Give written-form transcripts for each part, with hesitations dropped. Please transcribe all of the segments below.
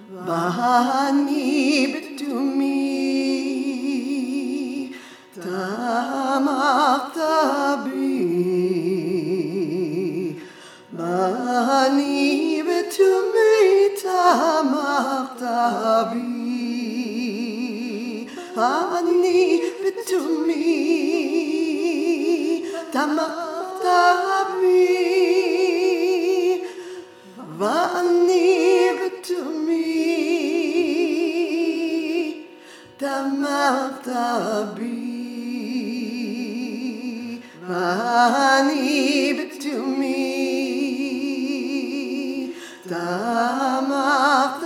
ואני בתומי תמכת בי, ואני בתומי תמכת בי, אני בתומי תמכת בי, ואני בתומי תמכת בי, ואני בתומי תמכת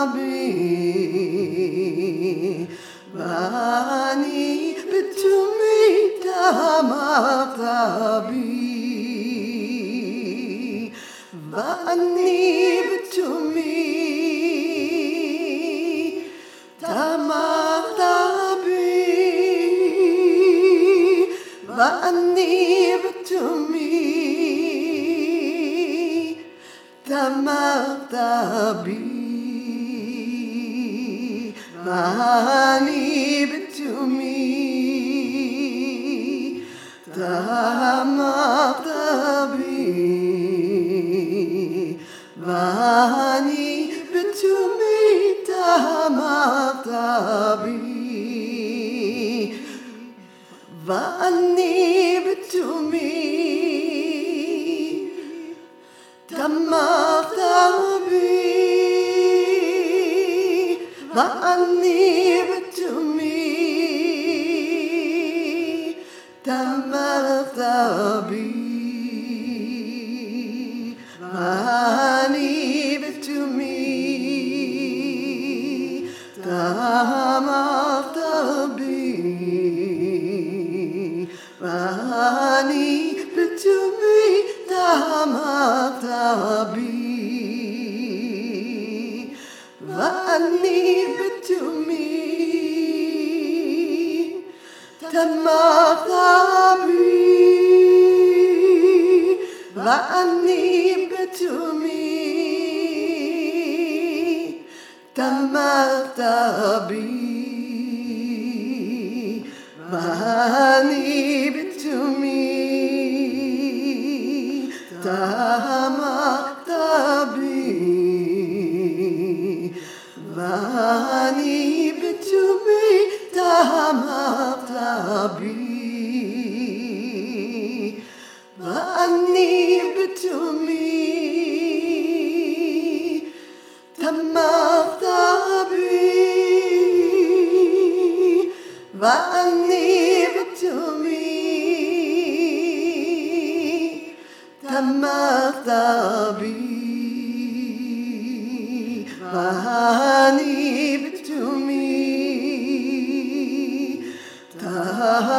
בי, ואני בתומי תמכת בי, ואני בתומי תמכת בי, ואני בתומי תמכת בי, ואני בתומי תמכת בי, ואני בתומי תמכת בי, ואני בתומי תמכת בי, ואני בתומי תמכת בי, ואני בתומי תמכת בי, ואני בתומי תמכת בי, ואני בתומי תמכת בי, ואני בתומי תמכת בי, ואני בתומי תמכת בי, ואני בתומי תמכת בי, ואני בתומי תמכת בי, ואני בתומי תמכת בי, ואני בתומי תמכת